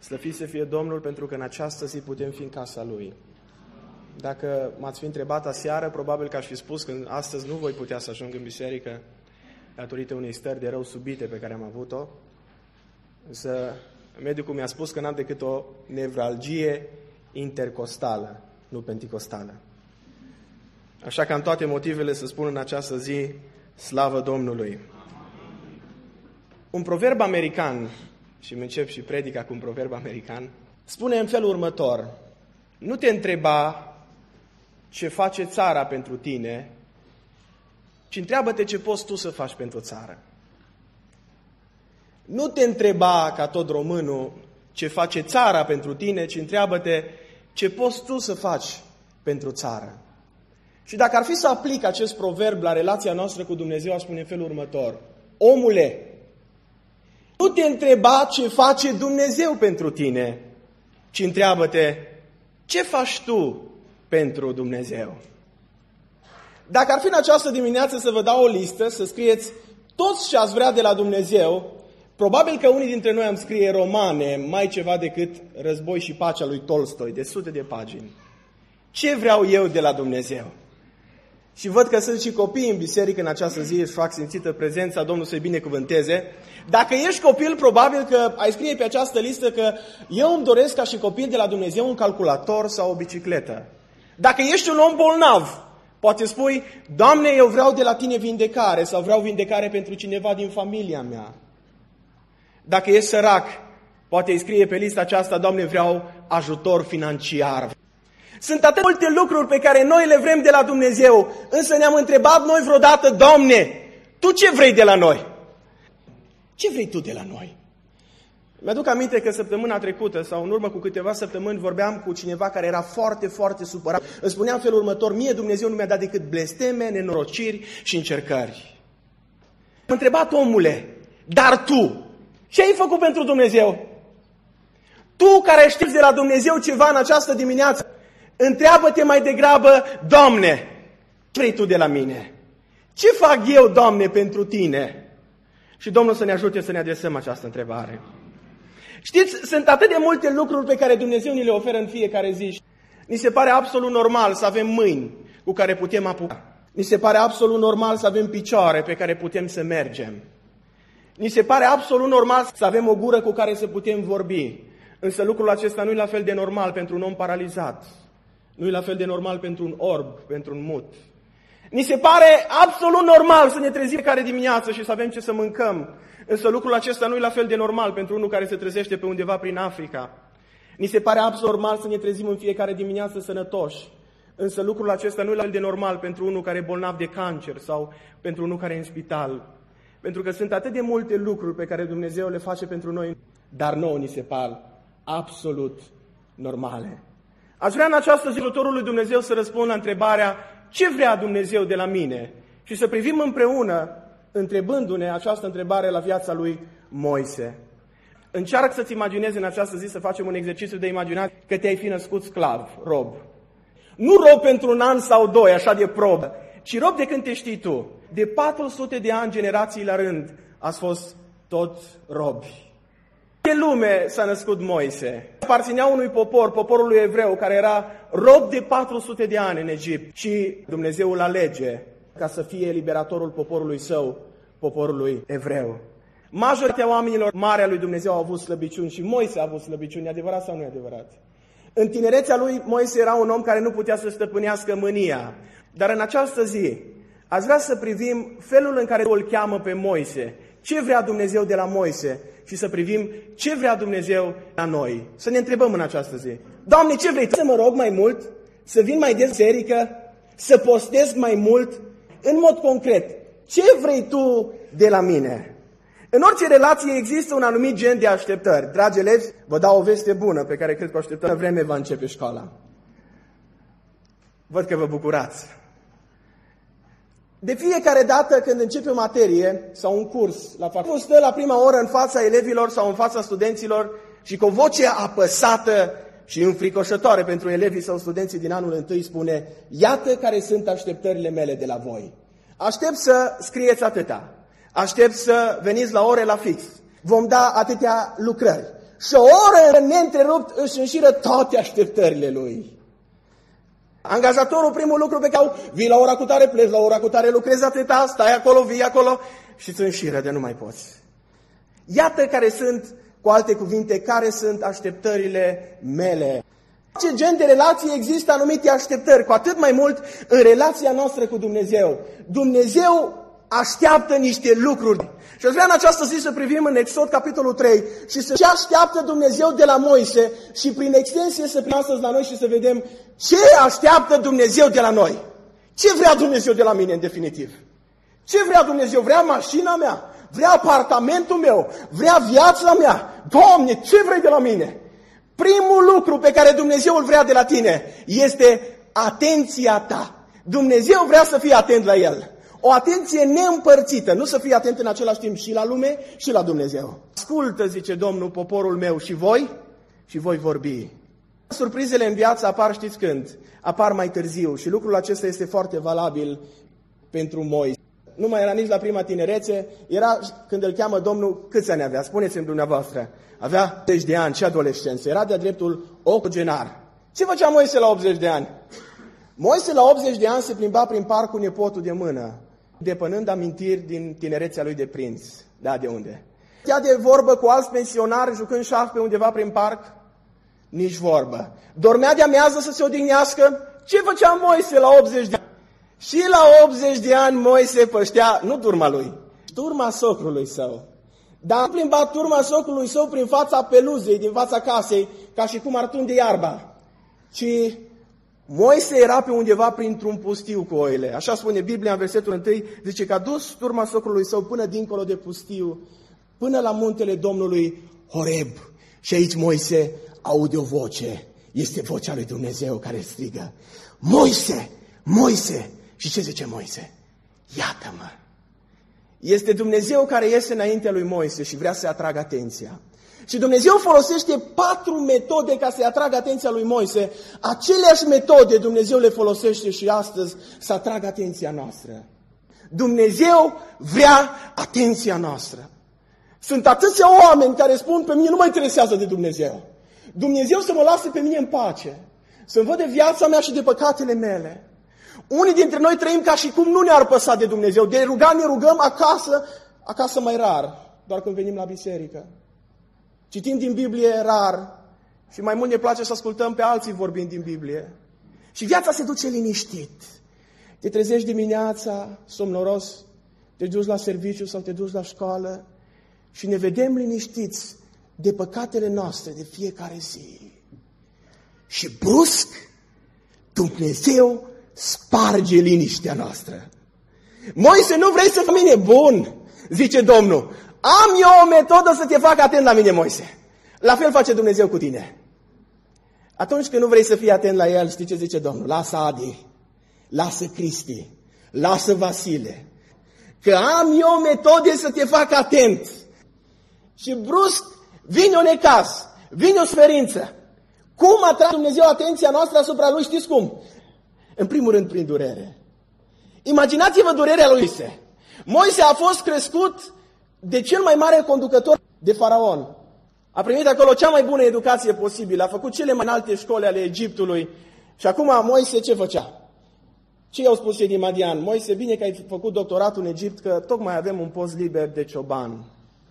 Slăvit să fie Domnul, pentru că în această zi putem fi în casa Lui. Dacă m-ați fi întrebat aseară, probabil că aș fi spus că astăzi nu voi putea să ajung în biserică datorită unei stări de rău subite pe care am avut-o. Însă medicul mi-a spus că n-am decât o nevralgie intercostală, nu penticostală. Așa că am toate motivele să spun în această zi, slavă Domnului. Un proverb american, și îmi încep și predica cu un proverb american, spune în felul următor: nu te întreba ce face țara pentru tine, ci întreabă-te ce poți tu să faci pentru țară. Nu te întreba, ca tot românul, ce face țara pentru tine, ci întreabă-te ce poți tu să faci pentru țară. Și dacă ar fi să aplic acest proverb la relația noastră cu Dumnezeu, aș spune în felul următor: omule, nu te întreba ce face Dumnezeu pentru tine, ci întreabă-te ce faci tu pentru Dumnezeu. Dacă ar fi în această dimineață să vă dau o listă, să scrieți toți ce ați vrea de la Dumnezeu, probabil că unii dintre noi am scrie romane, mai ceva decât Război și pacea lui Tolstoi, de sute de pagini. Ce vreau eu de la Dumnezeu? Și văd că sunt și copii în biserică în această zi, își fac simțită prezența, Domnul să-i binecuvânteze. Dacă ești copil, probabil că ai scrie pe această listă că eu îmi doresc ca și copil de la Dumnezeu un calculator sau o bicicletă. Dacă ești un om bolnav, poate spui: Doamne, eu vreau de la Tine vindecare sau vreau vindecare pentru cineva din familia mea. Dacă ești sărac, poate îi scrie pe lista aceasta: Doamne, vreau ajutor financiar. Sunt atât multe lucruri pe care noi le vrem de la Dumnezeu, însă ne-am întrebat noi vreodată: Doamne, Tu ce vrei de la noi? Ce vrei Tu de la noi? Mi-aduc aminte că săptămâna trecută sau în urmă cu câteva săptămâni vorbeam cu cineva care era foarte, foarte supărat. Îmi spunea în felul următor: mie Dumnezeu nu mi-a dat decât blesteme, nenorociri și încercări. M-a întrebat: omule, dar tu ce ai făcut pentru Dumnezeu? Tu care știi de la Dumnezeu ceva în această dimineață, întreabă-te mai degrabă: Doamne, ce vrei Tu de la mine? Ce fac eu, Doamne, pentru Tine? Și Domnul să ne ajute să ne adresăm această întrebare. Știți, sunt atât de multe lucruri pe care Dumnezeu ni le oferă în fiecare zi. Ni se pare absolut normal să avem mâini cu care putem apuca. Ni se pare absolut normal să avem picioare pe care putem să mergem. Ni se pare absolut normal să avem o gură cu care să putem vorbi. Însă lucrul acesta nu e la fel de normal pentru un om paralizat. Nu e la fel de normal pentru un orb, pentru un mut. Ni se pare absolut normal să ne trezim fiecare dimineață și să avem ce să mâncăm. Însă lucrul acesta nu e la fel de normal pentru unul care se trezește pe undeva prin Africa. Ni se pare absolut normal să ne trezim în fiecare dimineață sănătoși. Însă lucrul acesta nu e la fel de normal pentru unul care e bolnav de cancer sau pentru unul care e în spital. Pentru că sunt atât de multe lucruri pe care Dumnezeu le face pentru noi, dar nouă ni se par absolut normale. Aș vrea în această zi ajutorul lui Dumnezeu să răspund la întrebarea: ce vrea Dumnezeu de la mine? Și să privim împreună, întrebându-ne această întrebare, la viața lui Moise. Încearcă să-ți imaginezi în această zi, să facem un exercițiu de imaginație, că te-ai fi născut sclav, rob. Nu rob pentru un an sau doi, așa de probă, ci rob de când te știi tu. De 400 de ani, generații la rând, ați fost tot robi. Ce lume s-a născut Moise? Aparținea unui popor, poporul evreu, care era rob de 400 de ani în Egipt. Și Dumnezeu îl alege ca să fie eliberatorul poporului său, poporului evreu. Majoritatea oamenilor mari a lui Dumnezeu au avut slăbiciuni și Moise a avut slăbiciuni. E adevărat sau nu e adevărat? În tinerețea lui, Moise era un om care nu putea să stăpânească mânia. Dar în această zi, aș vrea să privim felul în care îl cheamă pe Moise. Ce vrea Dumnezeu de la Moise? Și să privim ce vrea Dumnezeu la noi. Să ne întrebăm în această zi: Doamne, ce vrei? Să mă rog mai mult? Să vin mai des în biserică? Să postez mai mult? În mod concret, ce vrei Tu de la mine? În orice relație există un anumit gen de așteptări. Dragi elevi, vă dau o veste bună pe care cred că o așteptăm vreme va începe școala. Văd că vă bucurați. De fiecare dată când începe o materie sau un curs la facultate, stă la prima oră în fața elevilor sau în fața studenților și cu o voce apăsată și înfricoșătoare pentru elevii sau studenții din anul întâi spune: iată care sunt așteptările mele de la voi. Aștept să scrieți atâta. Aștept să veniți la ore la fix. Vom da atâtea lucrări. și o oră neîntrerupt își înșiră toate așteptările lui. Angajatorul, primul lucru pe care vii la ora cu tare, pleci la ora cu tare, lucrezi atâta, stai acolo, vii acolo și îți înșiră de nu mai poți. Iată care sunt, cu alte cuvinte, care sunt așteptările mele. Ce gen de relație există anumite așteptări, cu atât mai mult în relația noastră cu Dumnezeu. Dumnezeu așteaptă niște lucruri. Și aș vrea în această zi să privim în Exod, capitolul 3, și să ce așteaptă Dumnezeu de la Moise și prin extensie să privim astăzi la noi și să vedem ce așteaptă Dumnezeu de la noi. Ce vrea Dumnezeu de la mine în definitiv? Ce vrea Dumnezeu? Vrea mașina mea? Vrea apartamentul meu? Vrea viața mea? Doamne, ce vrei de la mine? Primul lucru pe care Dumnezeu îl vrea de la tine este atenția ta. Dumnezeu vrea să fii atent la El. O atenție neîmpărțită, nu să fii atent în același timp și la lume și la Dumnezeu. Ascultă, zice Domnul, poporul meu, și voi vorbi. Surprizele în viață apar, știți când? Apar mai târziu și lucrul acesta este foarte valabil pentru Moise. Nu mai era nici la prima tinerețe, era când îl cheamă Domnul, câți ani avea? Spuneți-mi dumneavoastră. Avea 80 de ani, ce adolescență, era de-a dreptul octogenar. Ce făcea Moise la 80 de ani? Moise la 80 de ani se plimba prin parc cu nepotul de mână, depănând amintiri din tinerețea lui de prinț. Da, de unde? Ia de vorbă cu alți pensionari jucând șah pe undeva prin parc? Nici vorbă. Dormea de amiază să se odihnească? Ce făcea Moise la 80 de ani? Și la 80 de ani Moise păștea, nu turma lui, turma socrului său. Dar nu plimba turma socrului său prin fața peluzei, din fața casei, ca și cum ar tunde iarba, ci Moise era pe undeva printr-un pustiu cu oile. Așa spune Biblia în versetul 1, zice că a dus turma socrului său până dincolo de pustiu, până la muntele Domnului Horeb. Și aici Moise aude o voce. Este vocea lui Dumnezeu care strigă: Moise, Moise! Și ce zice Moise? Iată-mă! Este Dumnezeu care iese înaintea lui Moise și vrea să atragă atenția. Și Dumnezeu folosește 4 metode ca să-i atragă atenția lui Moise. Aceleași metode Dumnezeu le folosește și astăzi să atragă atenția noastră. Dumnezeu vrea atenția noastră. Sunt atâția oameni care spun: pe mine nu mă interesează de Dumnezeu. Dumnezeu să mă lase pe mine în pace. Să-mi văd de viața mea și de păcatele mele. Unii dintre noi trăim ca și cum nu ne-ar păsa de Dumnezeu. De rugat ne rugăm acasă mai rar, doar când venim la biserică. Citim din Biblie rar și mai mult ne place să ascultăm pe alții vorbind din Biblie. Și viața se duce liniștit. Te trezești dimineața, somnoros, te duci la serviciu sau te duci la școală și ne vedem liniștiți de păcatele noastre de fiecare zi. Și brusc, Dumnezeu sparge liniștea noastră. Moise, nu vrei să fii mine? Bun, zice Domnul. Am eu o metodă să te fac atent la mine, Moise. La fel face Dumnezeu cu tine. Atunci când nu vrei să fii atent la El, știi ce zice Domnul? Lasă Adi, lasă Cristi, lasă Vasile. Că am eu metode să te fac atent. Și brusc vine o necaz, vine o suferință. Cum atrage Dumnezeu atenția noastră asupra Lui? Știți cum? În primul rând prin durere. Imaginați-vă durerea lui Moise. Moise a fost crescut de cel mai mare conducător de faraon. A primit acolo cea mai bună educație posibilă, a făcut cele mai înalte școli ale Egiptului. Și acum Moise ce făcea? Ce i-au spus cei din Madian? Moise, bine că ai făcut doctoratul în Egipt, că tocmai avem un post liber de cioban.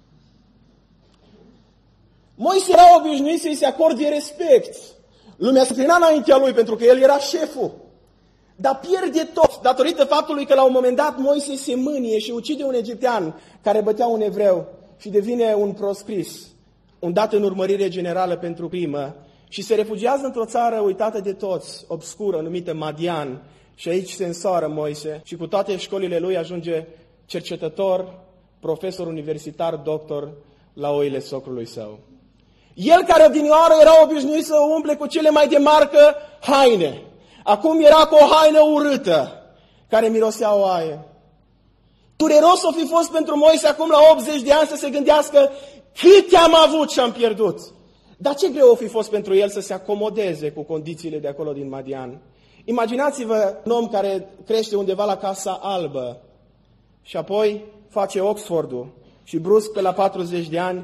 Moise era obișnuit să-i se acorde respect. Lumea se înclina înaintea lui pentru că el era șeful. Dar pierde tot, datorită faptului că la un moment dat Moise se mânie și ucide un egiptean care bătea un evreu și devine un proscris, un dat în urmărire generală pentru crimă și se refugiază într-o țară uitată de toți, obscură, numită Madian. Și aici se însoară Moise și cu toate școlile lui ajunge cercetător, profesor universitar, doctor la oile socrului său. El care odinioară era obișnuit să umple cu cele mai de marcă haine. Acum era cu o haină urâtă, care mirosea oaie. Dureros o fi fost pentru Moise acum la 80 de ani să se gândească cât am avut și am pierdut. Dar ce greu o fi fost pentru el să se acomodeze cu condițiile de acolo din Madian. Imaginați-vă un om care crește undeva la Casa Albă și apoi face Oxfordul și brusc pe la 40 de ani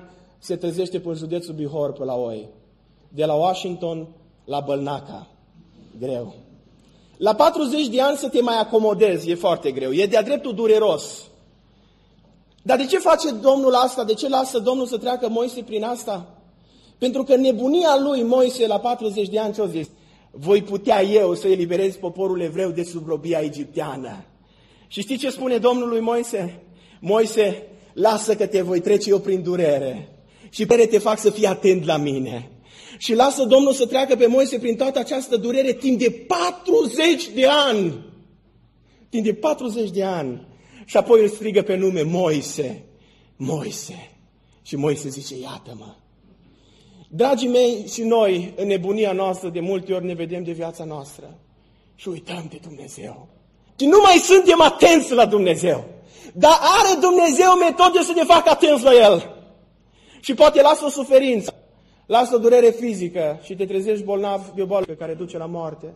se trezește pe județul Bihor pe la Oi. De la Washington la Bălnaca. Greu. La 40 de ani să te mai acomodezi, e foarte greu. E de-a dreptul dureros. Dar de ce face Domnul asta? De ce lasă Domnul să treacă Moise prin asta? Pentru că nebunia lui Moise la 40 de ani ce-o zis? Voi putea eu să eliberez poporul evreu de sub robia egipteană. Și știi ce spune Domnul lui Moise? Moise, lasă că te voi trece eu prin durere. Și pe te fac să fii atent la mine. Și lasă Domnul să treacă pe Moise prin toată această durere timp de 40 de ani. Timp de 40 de ani. Și apoi îl strigă pe nume, Moise, Moise. Și Moise zice, iată-mă. Dragii mei, și noi, în nebunia noastră, de multe ori ne vedem de viața noastră. Și uităm de Dumnezeu. Și nu mai suntem atenți la Dumnezeu. Dar are Dumnezeu metode să ne facă atenți la El. Și poate lasă o suferință, lasă o durere fizică și te trezești bolnav de o boală care duce la moarte.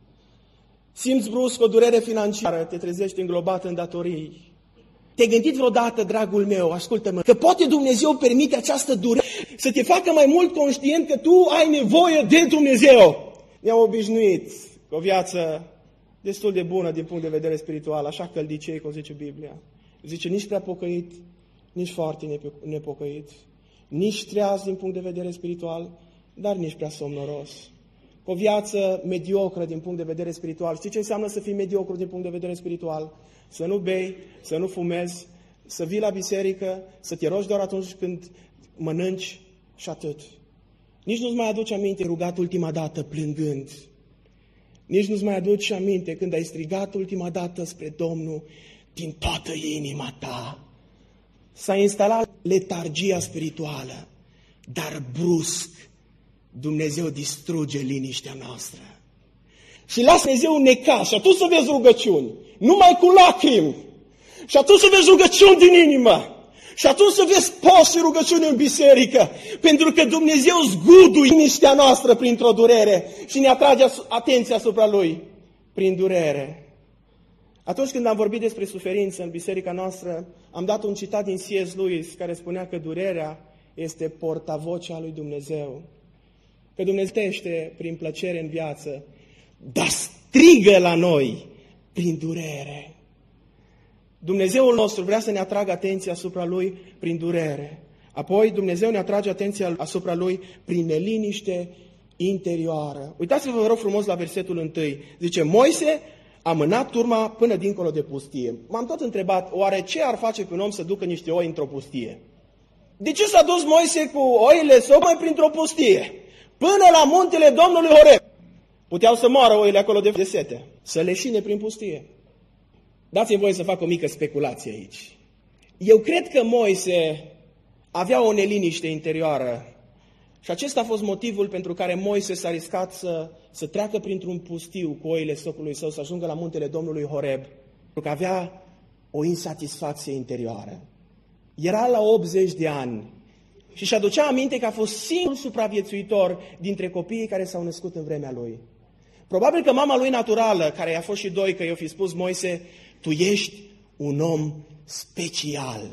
Simți brusc o durere financiară, te trezești înglobat în datorii. Te-ai gândit vreodată, dragul meu, ascultă-mă, că poate Dumnezeu permite această durere să te facă mai mult conștient că tu ai nevoie de Dumnezeu. Ne-am obișnuit cu o viață destul de bună din punct de vedere spiritual, așa căldicei, cum zice Biblia. Zice, nici prea pocăit, nici foarte nepocăit, nici treaz din punct de vedere spiritual, dar nici prea somnoros. O viață mediocră din punct de vedere spiritual. Știi ce înseamnă să fii mediocru din punct de vedere spiritual? Să nu bei, să nu fumezi, să vii la biserică, să te rogi doar atunci când mănânci și atât. Nici nu-ți mai aduci aminte rugat ultima dată plângând. Nici nu-ți mai aduci aminte când ai strigat ultima dată spre Domnul din toată inima ta. S-a instalat letargia spirituală, dar brusc Dumnezeu distruge liniștea noastră. Și lasă Dumnezeu necaz și atunci să vezi rugăciuni, numai cu lacrimi. Și atunci să vezi rugăciuni din inimă. Și atunci să vezi post și rugăciuni în biserică. Pentru că Dumnezeu zguduie liniștea noastră printr-o durere și ne atrage atenția asupra Lui prin durere. Atunci când am vorbit despre suferință în biserica noastră, am dat un citat din C.S. Lewis care spunea că durerea este portavocea lui Dumnezeu. Că Dumnezeu tește prin plăcere în viață, dar strigă la noi prin durere. Dumnezeul nostru vrea să ne atragă atenția asupra Lui prin durere. Apoi Dumnezeu ne atrage atenția asupra Lui prin neliniște interioară. Uitați-vă, vă rog frumos, la versetul 1. Zice, Moise a mânat turma până dincolo de pustie. M-am tot întrebat, oare ce ar face pe un om să ducă niște oi într-o pustie? De ce s-a dus Moise cu oile său mai printr-o pustie? Până la muntele Domnului Horeb. Puteau să moară oile acolo de sete, să leșine prin pustie. Dați-mi voie să fac o mică speculație aici. Eu cred că Moise avea o neliniște interioară și acesta a fost motivul pentru care Moise s-a riscat să treacă printr-un pustiu cu oile socului său, să ajungă la muntele Domnului Horeb, pentru că avea o insatisfacție interioară. Era la 80 de ani și își aducea aminte că a fost singurul supraviețuitor dintre copiii care s-au născut în vremea lui. Probabil că mama lui naturală, care i-a fost și doi, că i-a fi spus, Moise, tu ești un om special.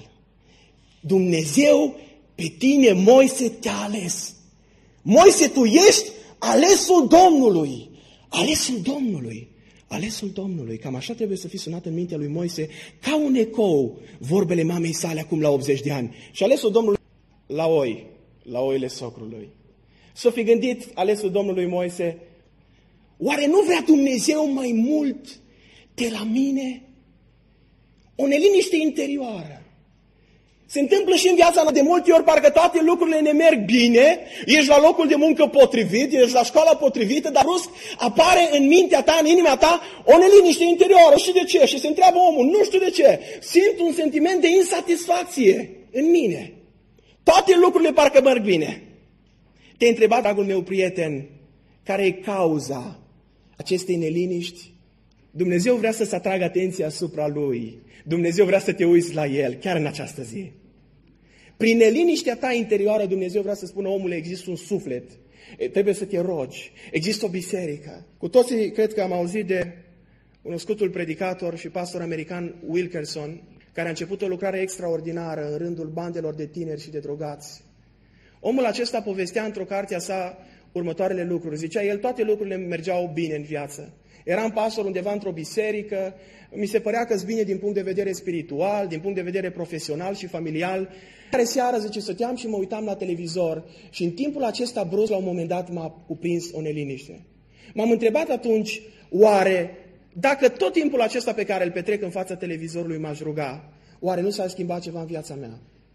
Dumnezeu pe tine, Moise, te-a ales. Moise, tu ești alesul Domnului. Alesul Domnului. Alesul Domnului. Cam așa trebuie să fie sunat în mintea lui Moise, ca un ecou, vorbele mamei sale acum la 80 de ani. Și alesul Domnului la oi, la oile socrului. S-o fi gândit alesul Domnului Moise, oare nu vrea Dumnezeu mai mult de la mine? O neliniște interioară. Se întâmplă și în viața de multe ori, parcă toate lucrurile ne merg bine, ești la locul de muncă potrivit, ești la școala potrivită, dar brusc apare în mintea ta, în inima ta, o neliniște interioară. Și de ce? Și se întreabă omul, nu știu de ce. Simt un sentiment de insatisfacție în mine. Toate lucrurile parcă merg bine. Te-ai întrebat, dragul meu prieten, care e cauza acestei neliniști? Dumnezeu vrea să-ți atragă atenția asupra Lui. Dumnezeu vrea să te uiți la El, chiar în această zi. Prin neliniștea ta interioară, Dumnezeu vrea să spună, omule, există un suflet, trebuie să te rogi, există o biserică. Cu toții cred că am auzit de cunoscutul predicator și pastor american Wilkerson, care a început o lucrare extraordinară în rândul bandelor de tineri și de drogați. Omul acesta povestea într-o carte a sa următoarele lucruri. Zicea el, toate lucrurile mergeau bine în viață. Eram pastor undeva într-o biserică, mi se părea că-s bine din punct de vedere spiritual, din punct de vedere profesional și familial. Care seară, zice, stăteam și mă uitam la televizor și în timpul acesta brusc, la un moment dat, m-a cuprins o neliniște. M-am întrebat atunci, oare, dacă tot timpul acesta pe care îl petrec în fața televizorului m-aș ruga, oare nu s-ar schimba ceva în viața mea?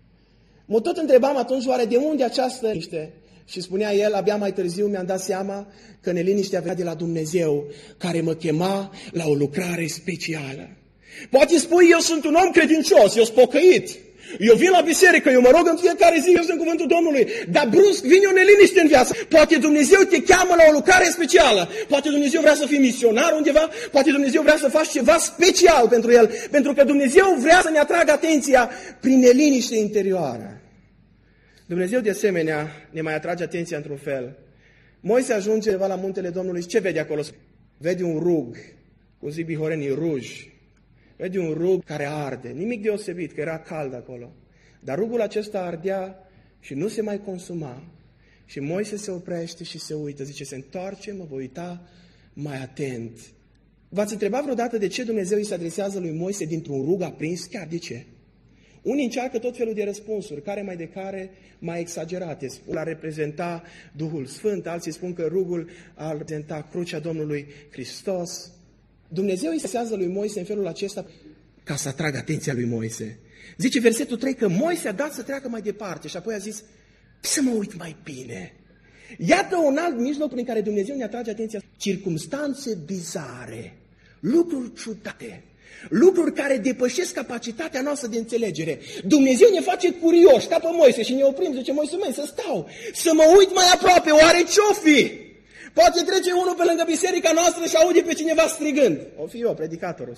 Mă tot întrebam atunci, oare de unde această liniște? Și spunea el, abia mai târziu mi-am dat seama că neliniștea venea de la Dumnezeu, care mă chema la o lucrare specială. Poate spui, eu sunt un om credincios, eu sunt pocăit, eu vin la biserică, eu mă rog în fiecare zi, eu sunt cuvântul Domnului, dar brusc vine o neliniște în viață. Poate Dumnezeu te cheamă la o lucrare specială, poate Dumnezeu vrea să fii misionar undeva, poate Dumnezeu vrea să faci ceva special pentru el, pentru că Dumnezeu vrea să ne atragă atenția prin neliniște interioară. Dumnezeu, de asemenea, ne mai atrage atenția într-un fel. Moise ajunge undeva la muntele Domnului și ce vede acolo? Vede un rug, cum zic bihorenii, ruj. Vede un rug care arde, nimic deosebit, că era cald acolo. Dar rugul acesta ardea și nu se mai consuma. Și Moise se oprește și se uită, zice, se întoarce, mă voi uita mai atent. V-ați întrebat vreodată de ce Dumnezeu îi se adresează lui Moise dintr-un rug aprins? Chiar de ce? Unii încearcă tot felul de răspunsuri, care mai de care mai exagerate. Spun, a reprezenta Duhul Sfânt, alții spun că rugul a reprezenta crucea Domnului Hristos. Dumnezeu îi se adresează lui Moise în felul acesta ca să atragă atenția lui Moise. Zice versetul 3 că Moise a dat să treacă mai departe și apoi a zis să mă uit mai bine. Iată un alt mijloc prin care Dumnezeu ne atrage atenția. Circumstanțe bizare, lucruri ciudate, lucruri care depășesc capacitatea noastră de înțelegere. Dumnezeu ne face curioși, ca pe Moise, și ne oprim, zice Moise, măi, să stau, să mă uit mai aproape, oare ce-o fi? Poate trece unul pe lângă biserica noastră și aude pe cineva strigând. O fi eu, predicatorul.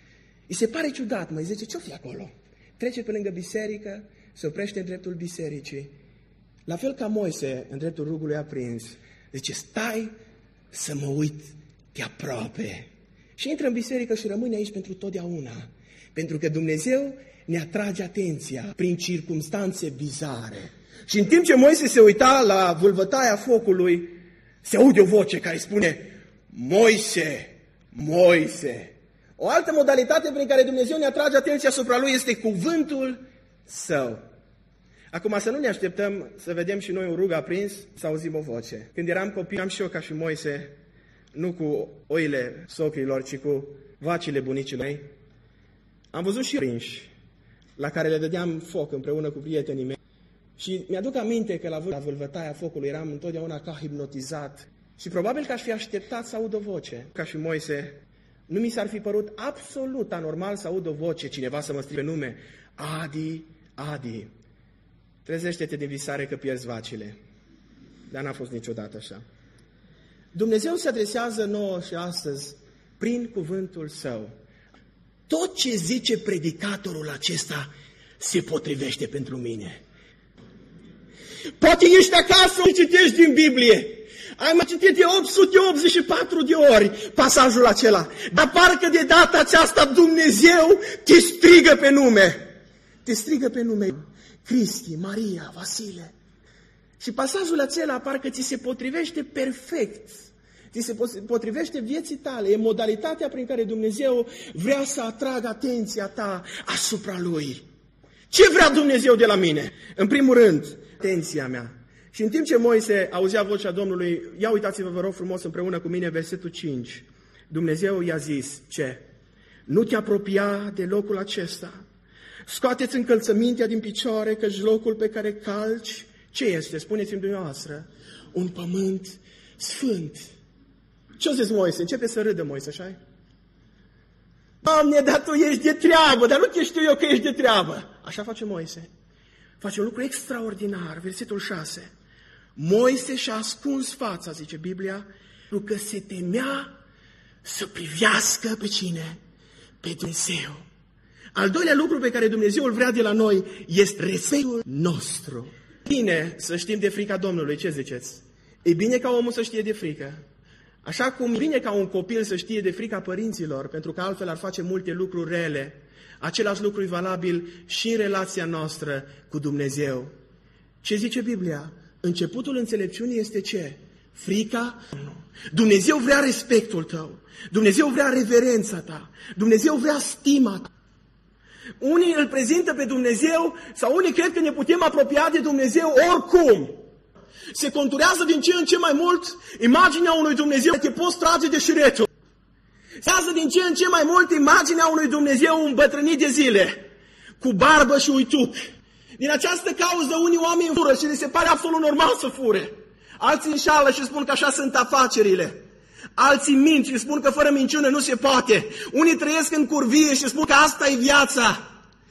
Îi se pare ciudat, măi, zice, ce-o fi acolo? Trece pe lângă biserică, se oprește în dreptul bisericii. La fel ca Moise, în dreptul rugului aprins, zice, stai să mă uit de aproape. Și intră în biserică și rămâne aici pentru totdeauna. Pentru că Dumnezeu ne atrage atenția prin circumstanțe bizare. Și în timp ce Moise se uita la vâlvătaia focului, se aude o voce care spune, Moise, Moise. O altă modalitate prin care Dumnezeu ne atrage atenția asupra lui este cuvântul său. Acum să nu ne așteptăm să vedem și noi un rug aprins, să auzim o voce. Când eram copil, am și eu ca și Moise, nu cu oile socrilor, ci cu vacile bunicilor mei. Am văzut și prinși, la care le dădeam foc împreună cu prietenii mei. Și mi-aduc aminte că la vâlvătaia focului eram întotdeauna ca hipnotizat. Și probabil că aș fi așteptat să aud o voce. Ca și Moise, nu mi s-ar fi părut absolut anormal să aud o voce, cineva să mă strige pe nume. Adi, Adi, trezește-te din visare că pierzi vacile. Dar n-a fost niciodată așa. Dumnezeu se adresează nouă și astăzi prin cuvântul său. Tot ce zice predicatorul acesta se potrivește pentru mine. Poate ești acasă și citești din Biblie. Ai mai citit de 884 de ori pasajul acela. Dar parcă de data aceasta Dumnezeu te strigă pe nume. Te strigă pe nume. Cristi, Maria, Vasile. Și pasajul acela parcă ți se potrivește perfect. Ți se potrivește vieții tale. E modalitatea prin care Dumnezeu vrea să atragă atenția ta asupra Lui. Ce vrea Dumnezeu de la mine? În primul rând, atenția mea. Și în timp ce Moise auzea vocea Domnului, ia uitați-vă, vă rog frumos, împreună cu mine, versetul 5. Dumnezeu i-a zis, ce? Nu te apropia de locul acesta. Scoateți încălțămintea din picioare, căci locul pe care calci, ce este? Spuneți-mi dumneavoastră. Un pământ sfânt. Ce-o zis Moise? Începe să râdă Moise, așa-i? Doamne, dar tu ești de treabă, dar nu te știu eu că ești de treabă. Așa face Moise. Face un lucru extraordinar, versetul 6. Moise și-a ascuns fața, zice Biblia, pentru că se temea să privească pe cine? Pe Dumnezeu. Al doilea lucru pe care Dumnezeu îl vrea de la noi este respectul nostru. Bine să știm de frica Domnului, ce ziceți? E bine ca omul să știe de frică. Așa cum e bine ca un copil să știe de frica părinților, pentru că altfel ar face multe lucruri rele. Același lucru e valabil și în relația noastră cu Dumnezeu. Ce zice Biblia? Începutul înțelepciunii este ce? Frica? Dumnezeu vrea respectul tău. Dumnezeu vrea reverența ta. Dumnezeu vrea stima ta. Unii îl prezintă pe Dumnezeu sau unii cred că ne putem apropia de Dumnezeu oricum. Se conturează din ce în ce mai mult imaginea unui Dumnezeu te poți trage de șiretul. Se creează din ce în ce mai mult imaginea unui Dumnezeu îmbătrânit de zile, cu barbă și uituc. Din această cauză unii oameni fură și le se pare absolut normal să fure. Alții înșală și spun că așa sunt afacerile. Alții mint și spun că fără minciună nu se poate. Unii trăiesc în curvie și spun că asta e viața.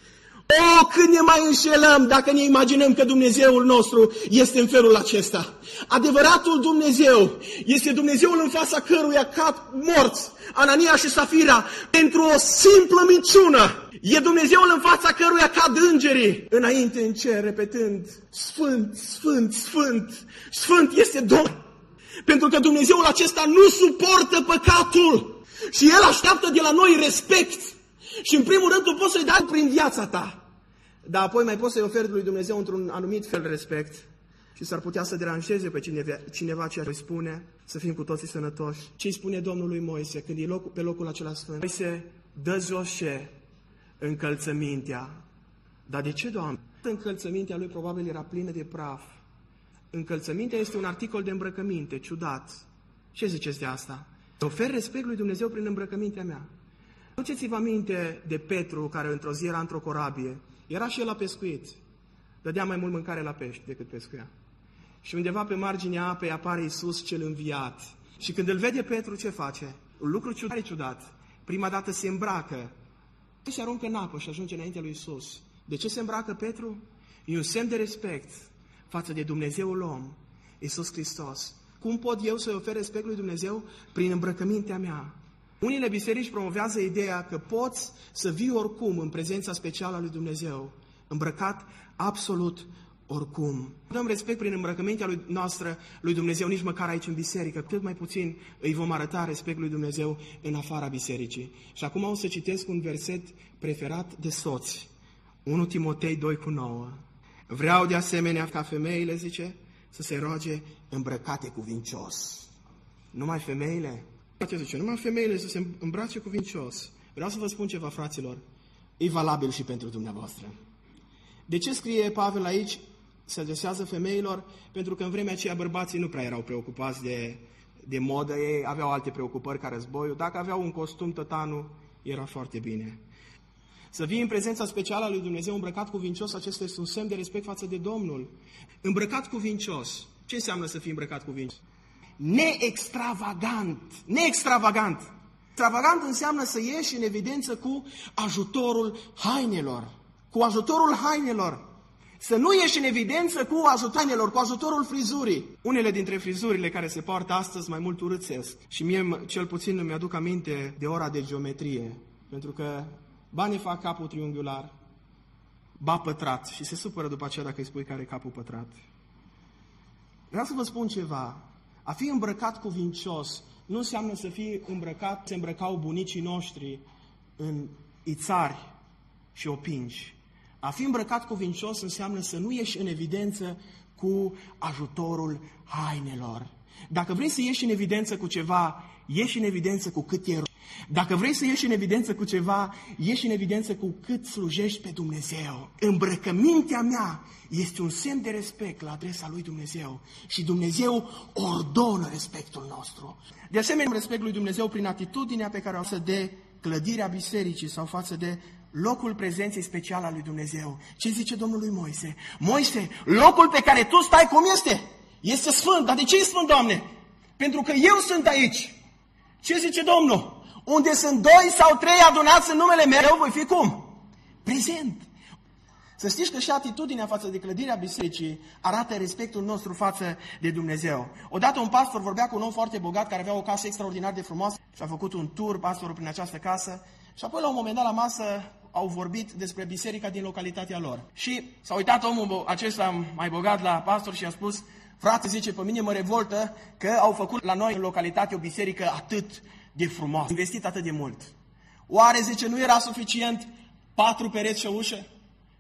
O, cât ne mai înșelăm dacă ne imaginăm că Dumnezeul nostru este în felul acesta. Adevăratul Dumnezeu este Dumnezeul în fața căruia cad morți Anania și Safira pentru o simplă minciună. E Dumnezeul în fața căruia cad îngerii înainte în cer, repetând: Sfânt, Sfânt, Sfânt, Sfânt este Domnul. Pentru că Dumnezeul acesta nu suportă păcatul și El așteaptă de la noi respect. Și în primul rând tu poți să-i dai prin viața ta. Dar apoi mai poți să-i oferi lui Dumnezeu într-un anumit fel respect. Și s-ar putea să deranjeze pe cineva ce îi spune, să fim cu toții sănătoși. Ce îi spune Domnul lui Moise când e pe locul acela sfânt? Moise, dă jos ce? Încălțămintea. Dar de ce, Doamne? Încălțămintea lui probabil era plină de praf. Încălțămintea este un articol de îmbrăcăminte, ciudat. Ce ziceți de asta? Ofer respect lui Dumnezeu prin îmbrăcămintea mea. Duceți-vă aminte de Petru, care într-o zi era într-o corabie. Era și el la pescuit. Dădea mai mult mâncare la pești decât pescuia. Și undeva pe marginea apei apare Iisus cel înviat. Și când îl vede Petru, ce face? Un lucru ciudat. Prima dată se îmbracă. Se aruncă în apă și ajunge înainte lui Iisus. De ce se îmbracă Petru? E un semn de respect față de Dumnezeul om, Iisus Hristos. Cum pot eu să-i ofer respect lui Dumnezeu? Prin îmbrăcămintea mea. Unele biserici promovează ideea că poți să vii oricum în prezența specială a lui Dumnezeu, îmbrăcat absolut oricum. Dăm respect prin îmbrăcămintea noastră lui Dumnezeu, nici măcar aici în biserică, cât mai puțin îi vom arăta respect lui Dumnezeu în afara bisericii. Și acum o să citesc un verset preferat de soți, 1 Timotei 2:9. Vreau de asemenea ca femeile, zice, să se roage îmbrăcate cuvincios. Numai femeile? Ce zice? Numai femeile să se îmbrace cuvincios. Vreau să vă spun ceva, fraților. E valabil și pentru dumneavoastră. De ce scrie Pavel aici? Se adresează femeilor? Pentru că în vremea aceea bărbații nu prea erau preocupați de modă. Ei aveau alte preocupări ca războiul. Dacă aveau un costum tot anul, era foarte bine. Să vii în prezența specială a lui Dumnezeu îmbrăcat cuvincios, acesta este un semn de respect față de Domnul. Îmbrăcat cuvincios. Ce înseamnă să fii îmbrăcat cuvincios? Neextravagant. Neextravagant. Extravagant înseamnă să ieși în evidență cu ajutorul hainelor. Cu ajutorul hainelor. Să nu ieși în evidență cu ajutorul, cu ajutorul frizurii. Unele dintre frizurile care se poartă astăzi mai mult urâțesc. Și mie cel puțin îmi aduc aminte de ora de geometrie. Pentru că ba ne fac capul triunghiular, ba pătrat. Și se supără după aceea dacă îi spui că are capul pătrat. Vreau să vă spun ceva. A fi îmbrăcat cuvincios nu înseamnă să fii îmbrăcat, se îmbrăcau bunicii noștri în ițari și opinci. A fi îmbrăcat cuvincios înseamnă să nu ieși în evidență cu ajutorul hainelor. Dacă vrei să ieși în evidență cu ceva, ieși în evidență cu cât e. Dacă vrei să ieși în evidență cu ceva, ieși în evidență cu cât slujești pe Dumnezeu. Îmbrăcămintea mea este un semn de respect la adresa lui Dumnezeu și Dumnezeu ordonă respectul nostru. De asemenea, respect lui Dumnezeu prin atitudinea pe care o să de clădirea bisericii sau față de locul prezenței speciale a lui Dumnezeu. Ce zice Domnul lui Moise? Moise, locul pe care tu stai cum este? Este sfânt. Dar de ce e sfânt, Doamne? Pentru că eu sunt aici. Ce zice Domnul? Unde sunt 2 sau 3 adunați în numele meu, eu voi fi cum? Prezent. Să știți că și atitudinea față de clădirea bisericii arată respectul nostru față de Dumnezeu. Odată un pastor vorbea cu un om foarte bogat care avea o casă extraordinar de frumoasă și a făcut un tur, pastorul, prin această casă și apoi la un moment dat la masă au vorbit despre biserica din localitatea lor. Și s-a uitat omul acesta mai bogat la pastor și a spus: frate, zice, pe mine mă revoltă că au făcut la noi în localitate o biserică atât de frumoasă, investit atât de mult. Oare, zice, nu era suficient 4 pereți și o ușă?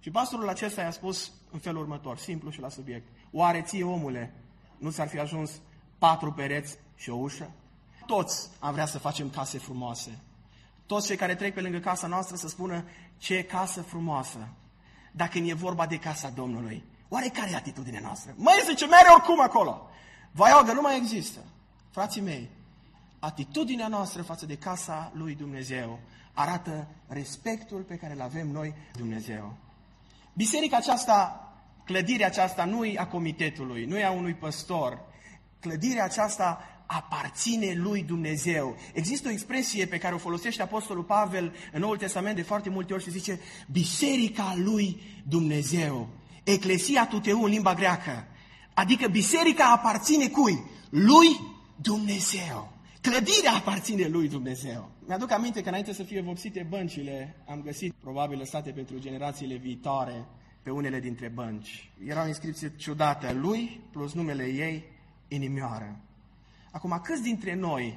Și pastorul acesta i-a spus în felul următor, simplu și la subiect. Oare ție, omule, nu s-ar fi ajuns 4 pereți și o ușă? Toți am vrea să facem case frumoase. Toți cei care trec pe lângă casa noastră să spună ce casă frumoasă. Dacă e vorba de casa Domnului, oare care e atitudinea noastră? Măi, zice, mere oricum acolo. Vaiogă nu mai există. Frații mei, atitudinea noastră față de casa lui Dumnezeu arată respectul pe care îl avem noi Dumnezeu. Biserica aceasta, clădirea aceasta nu e a comitetului, nu e a unui păstor. Clădirea aceasta aparține lui Dumnezeu. Există o expresie pe care o folosește Apostolul Pavel în Noul Testament de foarte multe ori și zice biserica lui Dumnezeu. Eclesia tuteu în limba greacă. Adică biserica aparține cui? Lui Dumnezeu. Clădirea aparține lui Dumnezeu. Mi-aduc aminte că înainte să fie vopsite băncile, am găsit probabil lăsate pentru generațiile viitoare pe unele dintre bănci. Era o inscripție ciudată, lui plus numele ei, inimioară. Acum, câți dintre noi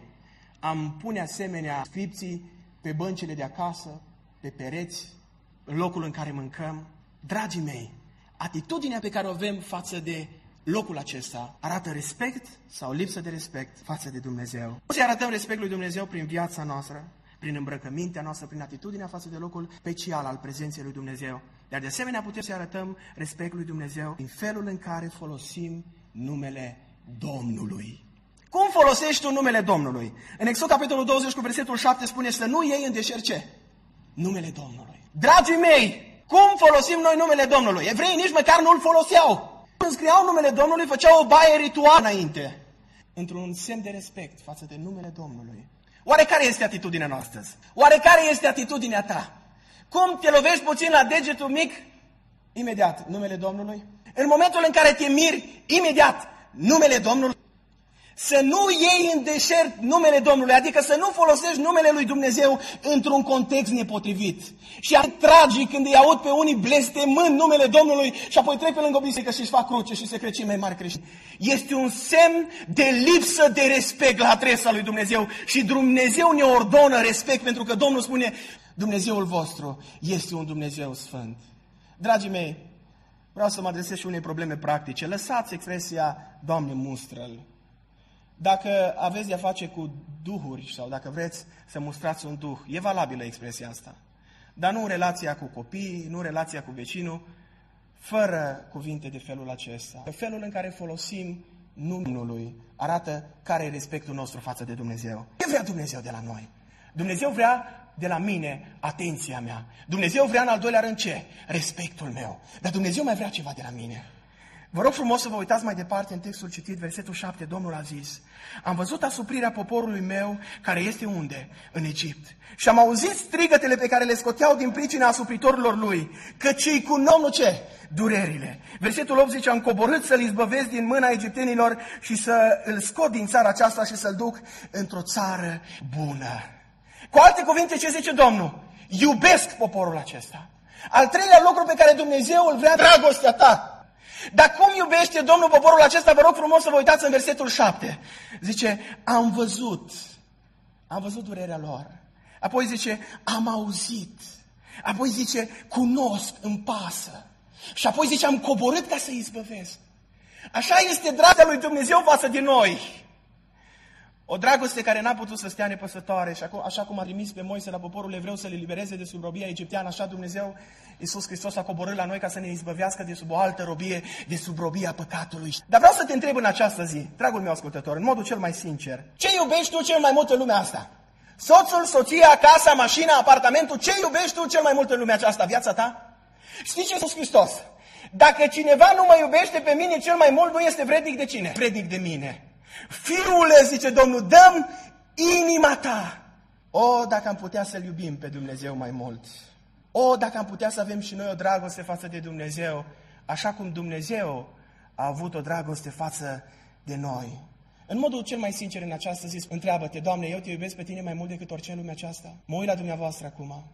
am pune asemenea inscripții pe băncile de acasă, pe pereți, în locul în care mâncăm? Dragii mei, atitudinea pe care o avem față de locul acesta arată respect sau lipsă de respect față de Dumnezeu. Să arătăm respect lui Dumnezeu prin viața noastră, prin îmbrăcămintea noastră, prin atitudinea față de locul special al prezenței lui Dumnezeu. Dar de asemenea putem să arătăm respect lui Dumnezeu prin felul în care folosim numele Domnului. Cum folosești tu numele Domnului? În Exod capitolul 20 cu versetul 7 spune să nu iei în deșert ce? Numele Domnului. Dragii mei, cum folosim noi numele Domnului? Evreii nici măcar nu-l foloseau. Când scriau numele Domnului, făceau o baie rituală înainte. Într-un semn de respect față de numele Domnului. Oare care este atitudinea noastră? Oare care este atitudinea ta? Cum te lovești puțin la degetul mic? Imediat, numele Domnului. În momentul în care te miri, imediat, numele Domnului. Să nu iei în deșert numele Domnului, adică să nu folosești numele lui Dumnezeu într-un context nepotrivit. Și e tragic când îi aud pe unii blestemând numele Domnului și apoi trec pe lângă o biserică și își fac cruce și se cred cei mai mari creștini. Este un semn de lipsă de respect la adresa lui Dumnezeu și Dumnezeu ne ordonă respect pentru că Domnul spune Dumnezeul vostru este un Dumnezeu sfânt. Dragii mei, vreau să mă adresez și unei probleme practice. Lăsați expresia Doamne mustră-l. Dacă aveți de-a face cu duhuri sau dacă vreți să mustrați un duh, e valabilă expresia asta. Dar nu în relația cu copiii, nu în relația cu vecinul, fără cuvinte de felul acesta. Felul în care folosim numele arată care e respectul nostru față de Dumnezeu. Ce vrea Dumnezeu de la noi? Dumnezeu vrea de la mine atenția mea. Dumnezeu vrea în al doilea rând ce? Respectul meu. Dar Dumnezeu mai vrea ceva de la mine. Vă rog frumos să vă uitați mai departe în textul citit, versetul 7, Domnul a zis: am văzut asuprirea poporului meu care este unde? În Egipt. Și am auzit strigătele pe care le scoteau din pricina asupritorilor lui, căci îi cunosc ce? Durerile. Versetul 8 zice: am coborât să-l izbăvesc din mâna egiptenilor și să îl scot din țara aceasta și să-l duc într-o țară bună. Cu alte cuvinte, ce zice Domnul? Iubesc poporul acesta. Al treilea lucru pe care Dumnezeu îl vrea, dragostea ta. Dar cum iubește Domnul poporul acesta? Vă rog frumos să vă uitați în versetul 7. Zice, am văzut durerea lor. Apoi zice, am auzit. Apoi zice, cunosc, îmi pasă. Și apoi zice, am coborât ca să-i izbăvesc. Așa este dragostea lui Dumnezeu față de noi. O dragoste care n-a putut să stea nepăsătoare și așa cum a trimis pe Moise la poporul evreu să le libereze de sub robia egipteană, așa Dumnezeu, Iisus Hristos, a coborât la noi ca să ne izbăvească de sub o altă robie, de sub robia păcatului. Dar vreau să te întreb în această zi, dragul meu ascultător, în modul cel mai sincer, ce iubești tu cel mai mult în lumea asta? Soțul, soția, casa, mașina, apartamentul, ce iubești tu cel mai mult în lumea aceasta? Viața ta? Știi ce Iisus Hristos? Dacă cineva nu mă iubește pe mine cel mai mult, nu este vrednic de cine? Vrednic de mine. Fiule, zice Domnul, dăm inima ta. O, dacă am putea să-L iubim pe Dumnezeu mai mult. O, dacă am putea să avem și noi o dragoste față de Dumnezeu, așa cum Dumnezeu a avut o dragoste față de noi. În modul cel mai sincer în această zi, întreabă-te, Doamne, eu te iubesc pe tine mai mult decât orice în lumea aceasta? Mă uit la dumneavoastră acum.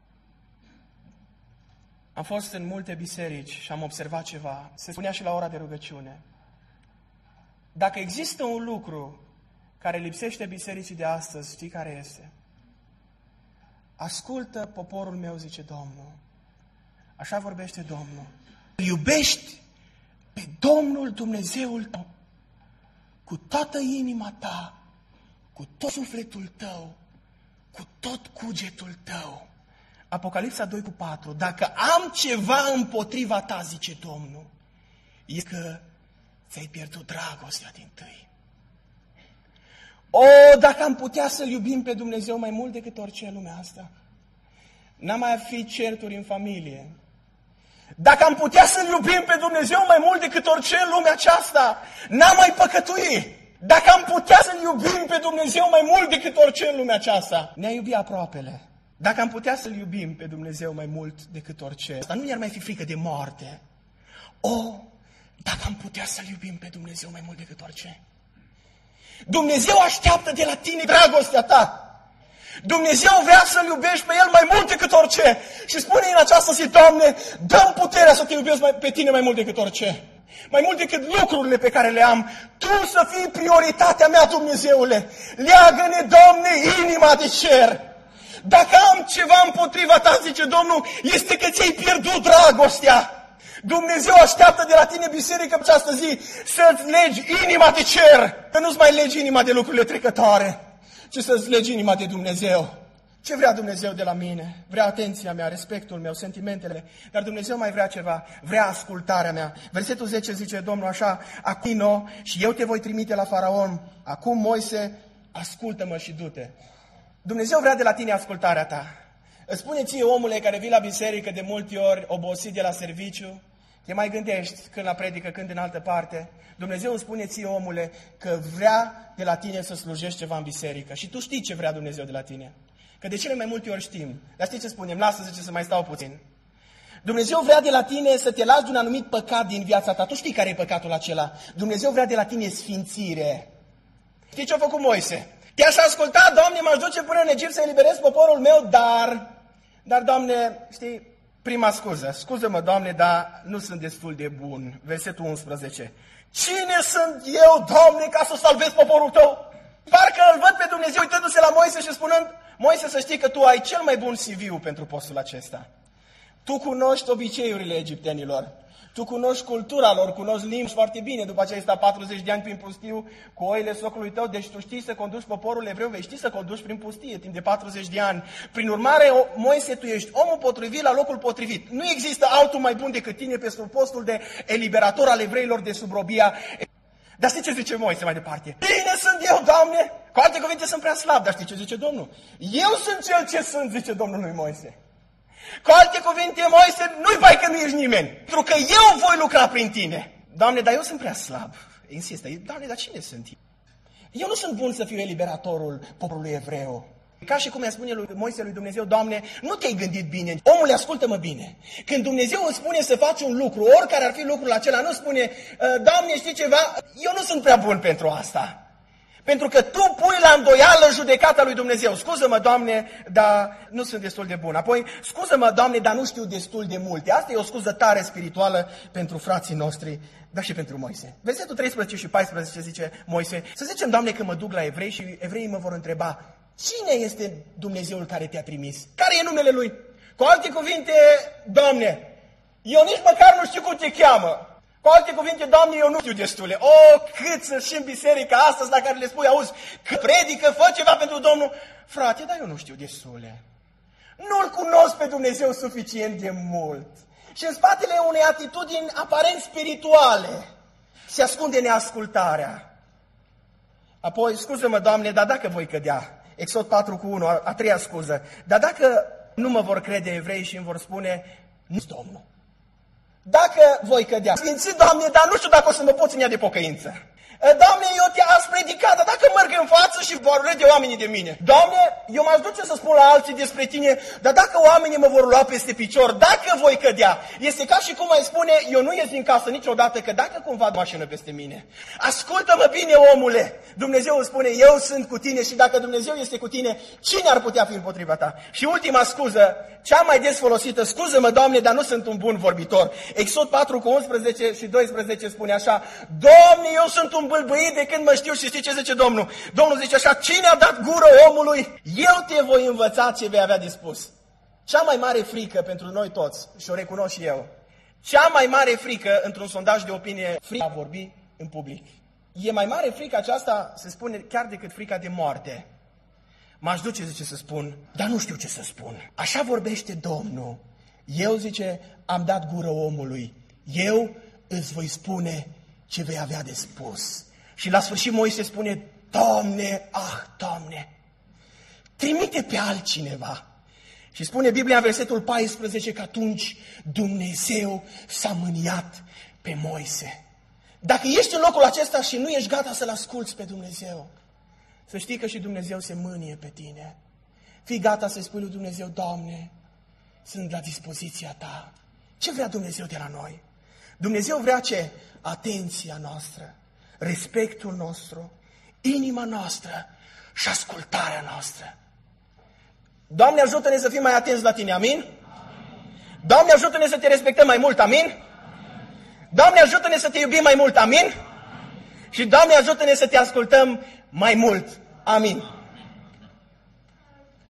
Am fost în multe biserici și am observat ceva. Se spunea și la ora de rugăciune. Dacă există un lucru care lipsește bisericii de astăzi, știi care este? Ascultă poporul meu, zice Domnul. Așa vorbește Domnul. Iubești pe Domnul Dumnezeul tău cu toată inima ta, cu tot sufletul tău, cu tot cugetul tău. Apocalipsa 2:4. Dacă am ceva împotriva ta, zice Domnul, e că ți-ai pierdut dragostea dintâi. O, dacă am putea să-L iubim pe Dumnezeu mai mult decât orice în lumea asta, n-am mai fi certuri în familie. Dacă am putea să-L iubim pe Dumnezeu mai mult decât orice în lumea aceasta, n-am mai păcătui. Dacă am putea să-L iubim pe Dumnezeu mai mult decât orice în lumea aceasta, ne-a iubit aproapele. Dacă am putea să-L iubim pe Dumnezeu mai mult decât orice, asta nu ne-ar mai fi frică de moarte. O, dacă am putea să-L iubim pe Dumnezeu mai mult decât orice. Dumnezeu așteaptă de la tine dragostea ta. Dumnezeu vrea să-L iubești pe El mai mult decât orice. Și spune în această zi, Doamne, dă-mi puterea să te iubesc pe tine mai mult decât orice. Mai mult decât lucrurile pe care le am. Tu să fii prioritatea mea, Dumnezeule. Leagă-ne, Doamne, inima de cer. Dacă am ceva împotriva ta, zice Domnul, este că ți-ai pierdut dragostea. Dumnezeu așteaptă de la tine, biserică, pe această zi, să-ți legi inima de cer. Că nu-ți mai legi inima de lucrurile trecătoare, ci să-ți legi inima de Dumnezeu. Ce vrea Dumnezeu de la mine? Vrea atenția mea, respectul meu, sentimentele. Dar Dumnezeu mai vrea ceva, vrea ascultarea mea. Versetul 10 zice Domnul așa, acum și eu te voi trimite la Faraon. Acum, Moise, ascultă-mă și du-te. Dumnezeu vrea de la tine ascultarea ta. Îți spune ție, omule, care vii la biserică de multe ori, obosit de la serviciu, te mai gândești când la predică, când în altă parte. Dumnezeu îți spune ție, omule, că vrea de la tine să slujești ceva în biserică. Și tu știi ce vrea Dumnezeu de la tine. Că de cele mai multe ori știm. Dar știi ce spunem? Lasă, zice, să mai stau puțin. Dumnezeu vrea de la tine să te lași de un anumit păcat din viața ta. Tu știi care e păcatul acela. Dumnezeu vrea de la tine sfințire. Știi ce a făcut Moise? Te-aș asculta, Doamne, m-aș duce până în Egipt să eliberez poporul meu, dar, Doamne, știi, prima scuză. Scuză-mă, Doamne, dar nu sunt destul de bun. Versetul 11. Cine sunt eu, Doamne, ca să salvez poporul tău? Parcă îl văd pe Dumnezeu uitându-se la Moise și spunând, Moise, să știi că tu ai cel mai bun CV-ul pentru postul acesta. Tu cunoști obiceiurile egiptenilor. Tu cunoști cultura lor, cunoști limbi foarte bine. După aceea ai stat 40 de ani prin pustiu cu oile socului tău, deci tu știi să conduci poporul evreu, vei ști să conduci prin pustie timp de 40 de ani. Prin urmare, Moise, tu ești omul potrivit la locul potrivit. Nu există altul mai bun decât tine pentru postul de eliberator al evreilor de sub robia. Dar știi ce zice Moise mai departe? Bine sunt eu, Doamne! Cu alte cuvinte, sunt prea slab, dar știi ce zice Domnul? Eu sunt cel ce sunt, zice Domnul lui Moise. Cu alte cuvinte, Moise, nu-i bai că nu ești nimeni, pentru că eu voi lucra prin tine. Doamne, dar eu sunt prea slab. Insistă, Doamne, dar cine sunt eu? Eu nu sunt bun să fiu eliberatorul poporului evreu. Ca și cum i-a spune lui Moise lui Dumnezeu, Doamne, nu te-ai gândit bine. Omule, ascultă-mă bine. Când Dumnezeu îți spune să faci un lucru, oricare ar fi lucrul acela, nu spune, Doamne, știi ceva? Eu nu sunt prea bun pentru asta. Pentru că tu pui la îndoială judecata lui Dumnezeu. Scuză-mă, Doamne, dar nu sunt destul de bun. Apoi, scuză-mă, Doamne, dar nu știu destul de multe. Asta e o scuză tare spirituală pentru frații noștri, dar și pentru Moise. Versetul 13 și 14 zice Moise, să zicem, Doamne, că mă duc la evrei și evreii mă vor întreba, cine este Dumnezeul care te-a trimis? Care e numele Lui? Cu alte cuvinte, Doamne, eu nici măcar nu știu cum te cheamă. Cu alte cuvinte, Doamne, eu nu știu destule. Cât sunt și în biserica astăzi la care le spui, auzi, că predică, fă ceva pentru Domnul. Frate, dar eu nu știu destule. Nu-L cunosc pe Dumnezeu suficient de mult. Și în spatele unei atitudini aparent spirituale se ascunde neascultarea. Apoi, scuză-mă, Doamne, dar dacă voi cădea, Exod 4:1, a treia scuză, dar dacă nu mă vor crede evrei și îmi vor spune, nu-s Domnul. Dacă voi cădea, sfințit, Doamne, dar nu știu dacă o să mă pot ține de pocăință. Doamne, eu te-am predicat, dar dacă merg în față și vor râde oamenii de mine. Doamne, eu m-aș duce să spun la alții despre tine, dar dacă oamenii mă vor lua peste picior, dacă voi cădea, este ca și cum ai spune, eu nu ies din casă niciodată, că dacă cumva mașină peste mine. Ascultă-mă bine, omule, Dumnezeu îți spune, eu sunt cu tine și dacă Dumnezeu este cu tine, cine ar putea fi împotriva ta? Și ultima scuză, cea mai des folosită, scuză-mă, Doamne, dar nu sunt un bun vorbitor. Exod 4:11 și 12 spune așa, Doamne, eu sunt un bâlbâit de când mă știu și știi ce zice Domnul? Domnul zice așa, cine a dat gură omului? Eu te voi învăța ce vei avea de spus. Cea mai mare frică pentru noi toți, și o recunosc și eu, cea mai mare frică într-un sondaj de opinie, frica a vorbi în public. E mai mare frica aceasta, se spune, chiar decât frica de moarte. M-aș duce, zice, să spun, dar nu știu ce să spun. Așa vorbește Domnul. Eu, zice, am dat gură omului. Eu îți voi spune ce vei avea de spus. Și la sfârșit Moise spune, Doamne, trimite pe altcineva. Și spune Biblia în versetul 14 că atunci Dumnezeu s-a mâniat pe Moise. Dacă ești în locul acesta și nu ești gata să-L asculți pe Dumnezeu, să știi că și Dumnezeu se mânie pe tine. Fii gata să-i spui lui Dumnezeu, Doamne, sunt la dispoziția Ta. Ce vrea Dumnezeu de la noi? Dumnezeu vrea ce? Atenția noastră, respectul nostru, inima noastră și ascultarea noastră. Doamne, ajută-ne să fim mai atenți la Tine, amin? Doamne, ajută-ne să Te respectăm mai mult, amin? Doamne, ajută-ne să Te iubim mai mult, amin? Și Doamne, ajută-ne să Te ascultăm mai mult, amin.